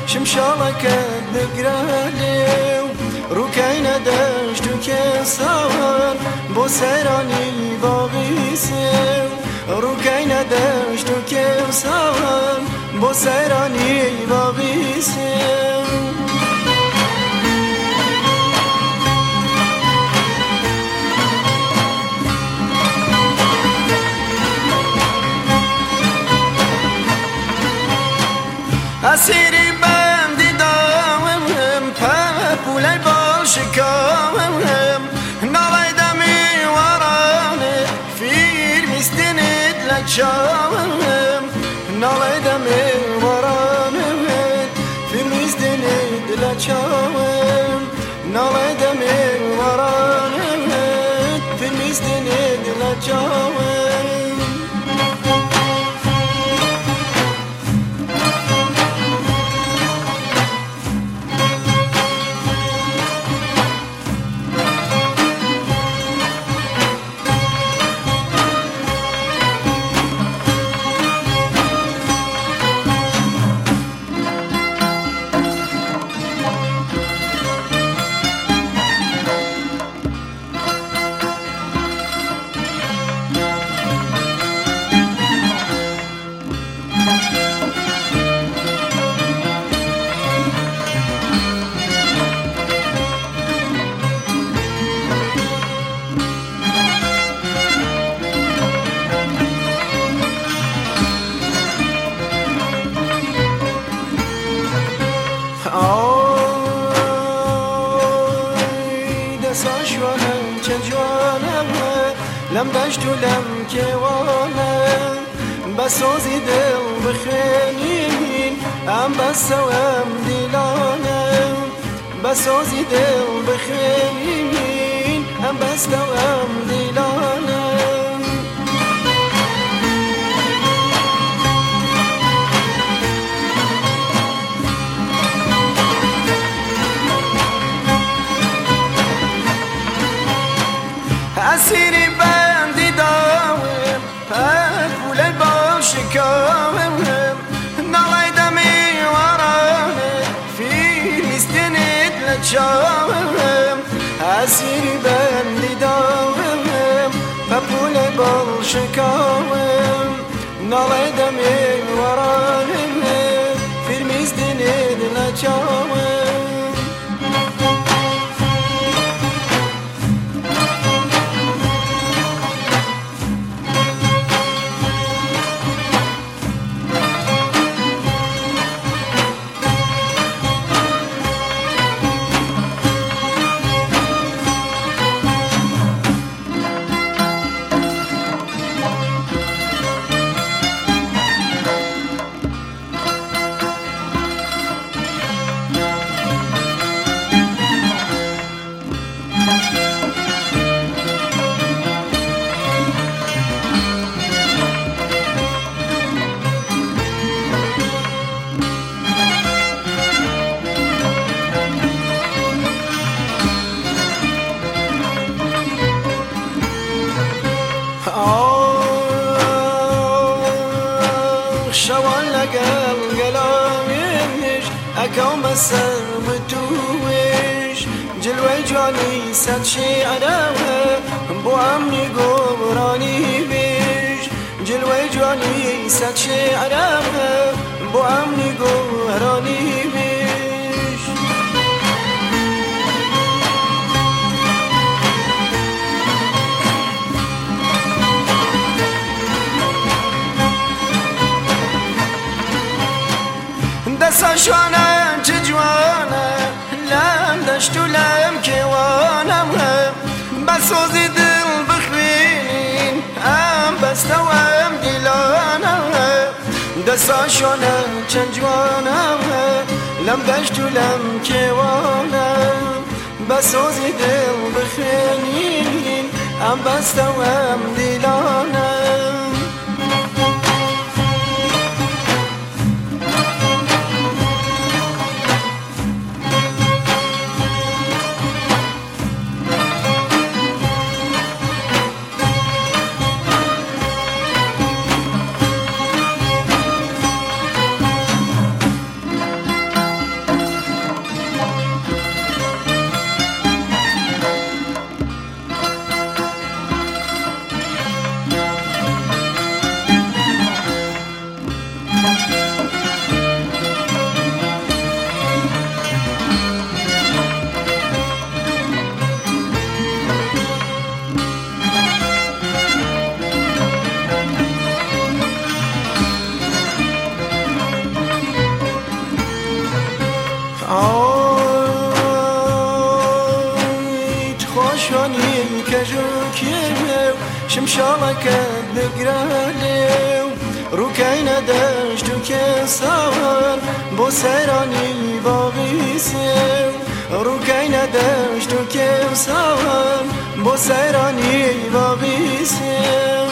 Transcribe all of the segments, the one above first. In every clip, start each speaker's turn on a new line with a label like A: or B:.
A: شمشالك بقرالي روكاينا دشتو كسان بو سيراني باغيسي روكاينا دشتو كسان بو سيراني باغيسي اسیری بندی داوم پولای بالشکاوم نالای دمی ورانه فیر میستنید لچاوم نالای دمی ورانه فیر میستنید لچاوم نالای دمی ورانه فیر میستنید لچاوم لم دشت و لم كوانه بسوزي دل بخينين ام بسوام دلانه بسوزي دل بخينين ام بسوام دلانه اسيري بندي داوم پولای بالشکاوم نالای دمی ورانه فیر میستنید لچاوم اسیری بندی داوم پولای بالشکاوم نالای دمی ورانه فیر میستنید لچاوم شوال لقل قلامش اكوم السر متوش جلوي جاني سد شعره بو عمي قبراني بيش جلوي جاني سد شعره بو عمي قبراني بيش دستا شوانه جوانه لم دشت و لم کوانم بسوزی دل بخوینین ام بستوام دیلانم دستا شوانه جوانم لم دشت و لم کوانم بسوزی دل بخوینین ام بستوام دیلانم آیت خوشانیم کجوکیم شمشالك بقراليو روكاين دشت كسار بوسيراني باغيسيو روكاين دشت كسار بوسيراني باغيسيو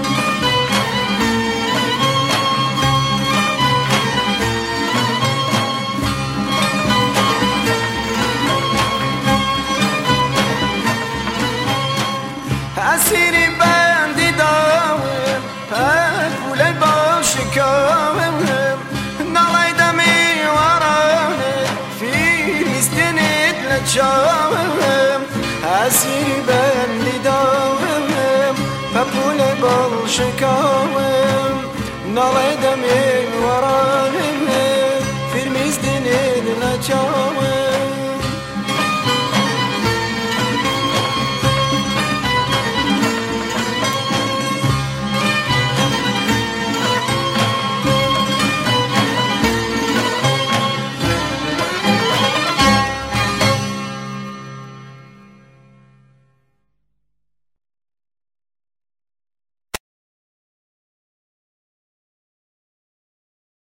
A: اسيري بندي داوم اقول الباش كاوم نالي دمي وراني في مستند لجاوم اسيري بندي داوم اقول الباش كاوم نالي